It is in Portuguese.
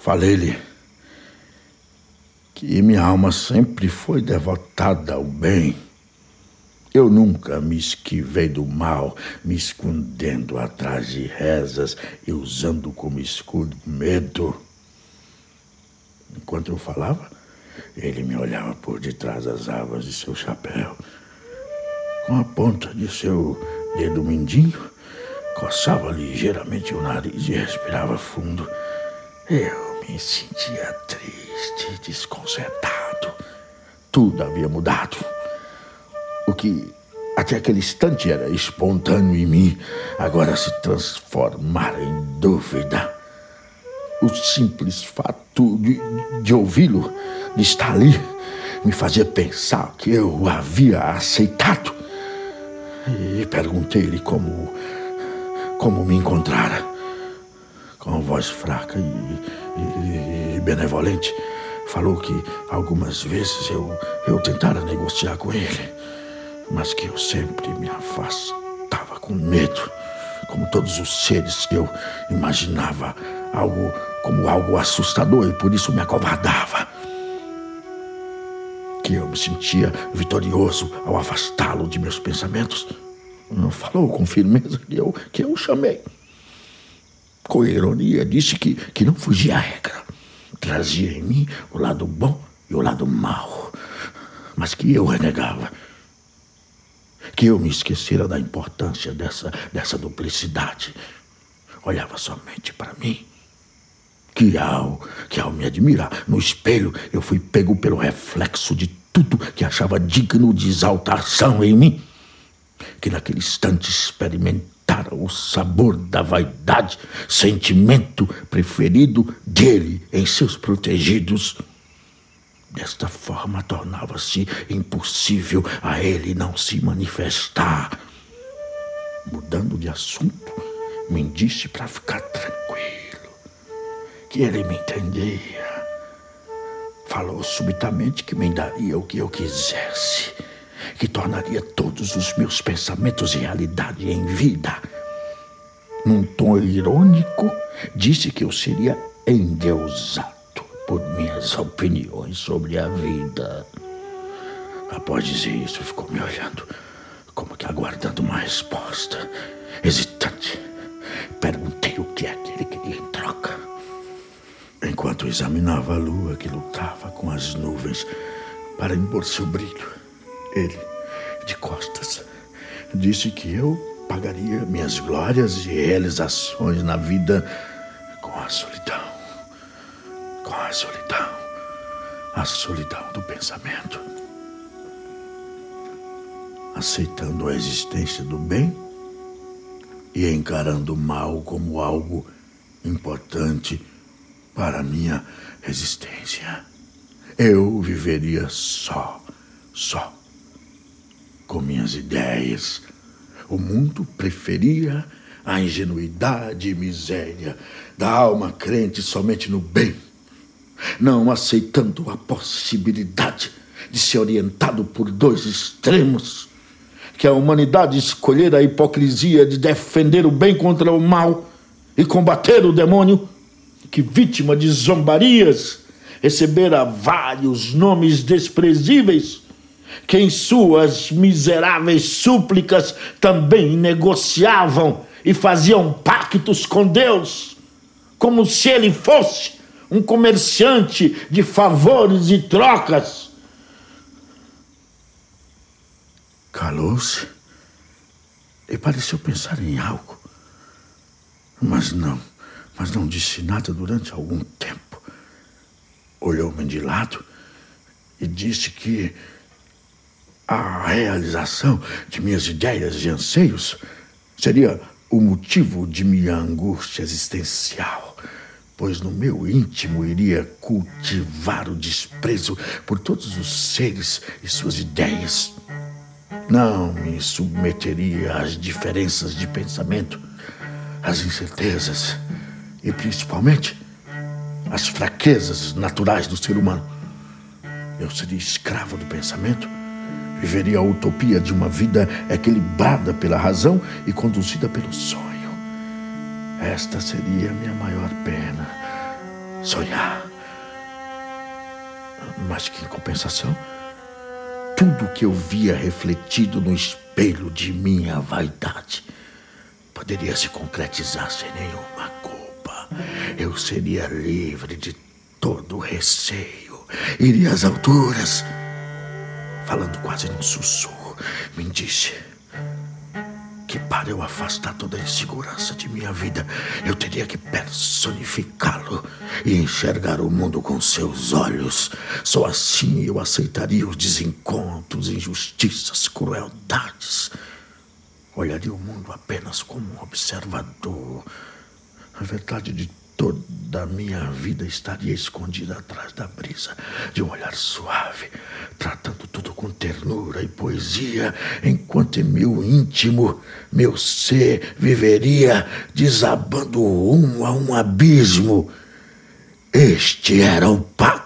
Falei-lhe que minha alma sempre foi devotada ao bem. Eu nunca me esquivei do mal, me escondendo atrás de rezas e usando como escudo medo. Enquanto eu falava, ele me olhava por detrás das abas de seu chapéu. Com a ponta de seu dedo mindinho, coçava ligeiramente o nariz e respirava fundo. Eu me sentia triste, desconcertado. Tudo havia mudado. O que até aquele instante era espontâneo em mim, agora se transformara em dúvida. O simples fato de ouvi-lo, de estar ali, me fazia pensar que eu o havia aceitado. E perguntei-lhe como me encontrara. Com voz fraca e benevolente, falou que algumas vezes eu tentara negociar com ele, mas que eu sempre me afastava com medo, como todos os seres que eu imaginava como algo assustador e por isso me acovardava. Que eu me sentia vitorioso ao afastá-lo de meus pensamentos. Falou com firmeza que eu o chamei. Com ironia, disse que não fugia à regra. Trazia em mim o lado bom e o lado mau, mas que eu renegava. Que eu me esquecera da importância dessa duplicidade. Olhava somente para mim. Que ao me admirar no espelho, eu fui pego pelo reflexo de tudo que achava digno de exaltação em mim. Que naquele instante experimentara o sabor da vaidade, sentimento preferido dele em seus protegidos. Desta forma, tornava-se impossível a ele não se manifestar. Mudando de assunto, me disse para ficar tranquilo, que ele me entendia. Falou subitamente que me daria o que eu quisesse, que tornaria todos os meus pensamentos realidade em vida. Num tom irônico, disse que eu seria endeusado por minhas opiniões sobre a vida. Após dizer isso, ficou me olhando, como que aguardando uma resposta. Hesitante, perguntei o que é que ele queria em troca. Enquanto examinava a lua que lutava com as nuvens para impor seu brilho, ele, de costas, disse que eu pagaria minhas glórias e realizações na vida com a solidão. Com a solidão do pensamento. Aceitando a existência do bem e encarando o mal como algo importante para a minha resistência. Eu viveria só, com minhas ideias. O mundo preferia a ingenuidade e miséria da alma crente somente no bem, não aceitando a possibilidade de ser orientado por dois extremos, que a humanidade escolhera a hipocrisia de defender o bem contra o mal e combater o demônio, que, vítima de zombarias, recebera vários nomes desprezíveis, que em suas miseráveis súplicas também negociavam e faziam pactos com Deus, como se ele fosse um comerciante de favores e trocas. Calou-se e pareceu pensar em algo, mas não disse nada durante algum tempo. Olhou-me de lado e disse que a realização de minhas ideias e anseios seria o motivo de minha angústia existencial, pois no meu íntimo iria cultivar o desprezo por todos os seres e suas ideias. Não me submeteria às diferenças de pensamento, às incertezas e, principalmente, às fraquezas naturais do ser humano. Eu seria escravo do pensamento, viveria a utopia de uma vida equilibrada pela razão e conduzida pelo sonho. Esta seria a minha maior pena, sonhar. Mas que, em compensação, tudo que eu via refletido no espelho de minha vaidade poderia se concretizar sem nenhuma culpa. Eu seria livre de todo receio. Iria às alturas. Falando quase num sussurro, me disse que para eu afastar toda a insegurança de minha vida, eu teria que personificá-lo e enxergar o mundo com seus olhos. Só assim eu aceitaria os desencontros, injustiças, crueldades. Olharia o mundo apenas como um observador. A verdade de toda a minha vida estaria escondida atrás da brisa de um olhar suave, tratando tudo com ternura e poesia, enquanto em meu íntimo, meu ser viveria desabando rumo a um abismo. Este era o pacto.